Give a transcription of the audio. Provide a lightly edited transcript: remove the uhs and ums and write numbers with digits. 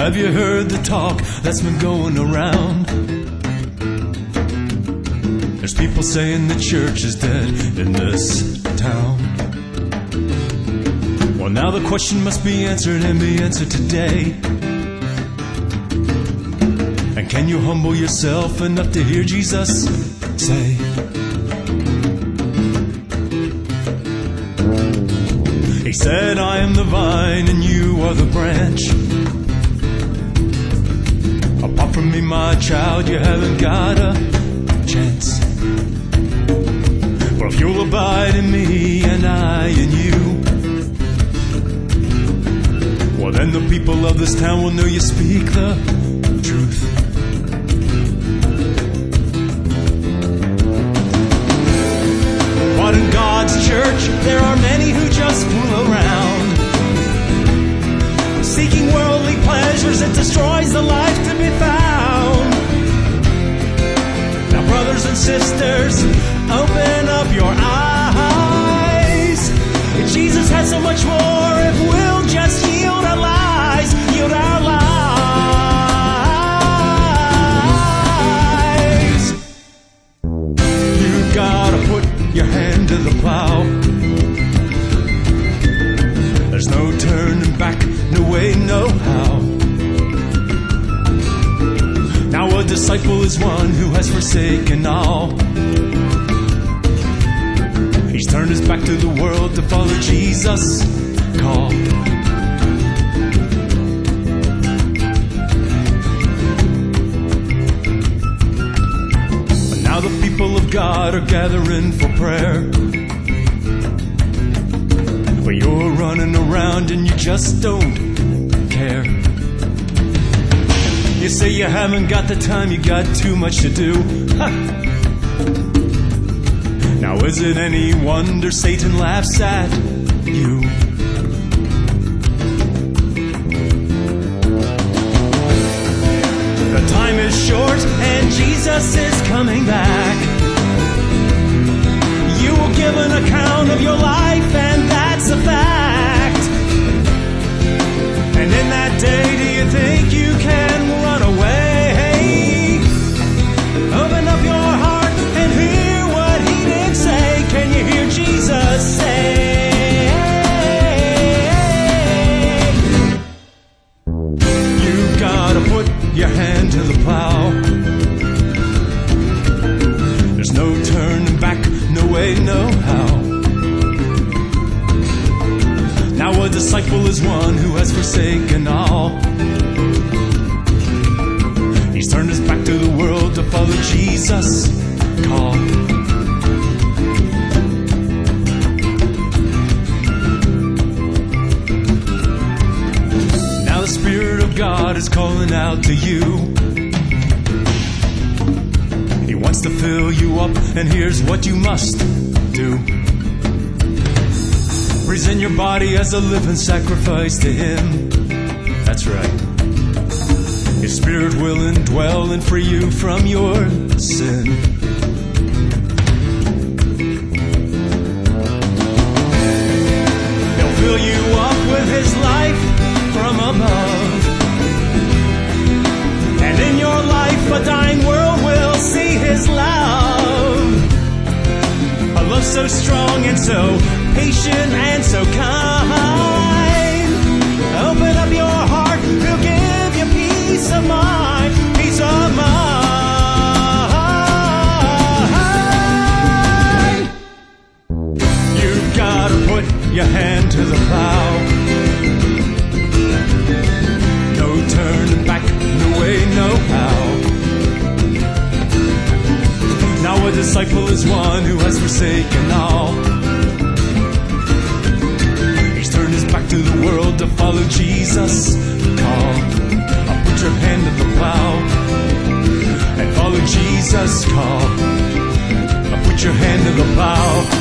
Have you heard the talk that's been going around? There's people saying the church is dead in this town. Well, now the question must be answered and be answered today. And can you humble yourself enough to hear Jesus say, He said, I am the vine and you are the branch. Apart from me, my child, you haven't got a chance. For if you'll abide in me and I in you, well, then the people of this town will know you speak the truth. But in God's church, there are many who just fool around, seeking worldly pleasures that destroys the life to be found. Now, brothers and sisters, open up your eyes. Jesus has so much more if we'll just yield our lives, yield our lives. You gotta put your hand to the plow. There's no turning back, no way, no how. Now a disciple is one who has forsaken all. He's turned his back to the world to follow Jesus' call. But now the people of God are gathering for prayer, but you're running around and you just don't care. You say you haven't got the time, you got too much to do. Ha! Now is it any wonder Satan laughs at you? The time is short and Jesus is coming back. You will give an account of your life, and that's a fact. And in that day, do you think you can run away? Open up your heart and hear what He did say. Can you hear Jesus say? You gotta put your hand to the plow. There's no turning back, no way, no how. Now a disciple is one who has forsaken all. He's turned his back to the world to follow Jesus' call. Now the Spirit of God is calling out to you. He wants to fill you up, and here's what you must do. Present your body as a living sacrifice to Him. That's right. His Spirit will indwell and free you from your sin. He'll fill you up with His life from above. And in your life, a dying world will see His love. A love so strong and so patient and so kind. Open up your heart, He'll give you peace of mind, peace of mind. You've got to put your hand to the plow. No turning back, no way, no how. Now a disciple is one who has forsaken all. He's turned his back to the world to follow Jesus' call. I'll put your hand to the plow and follow Jesus' call. I'll put your hand to the plow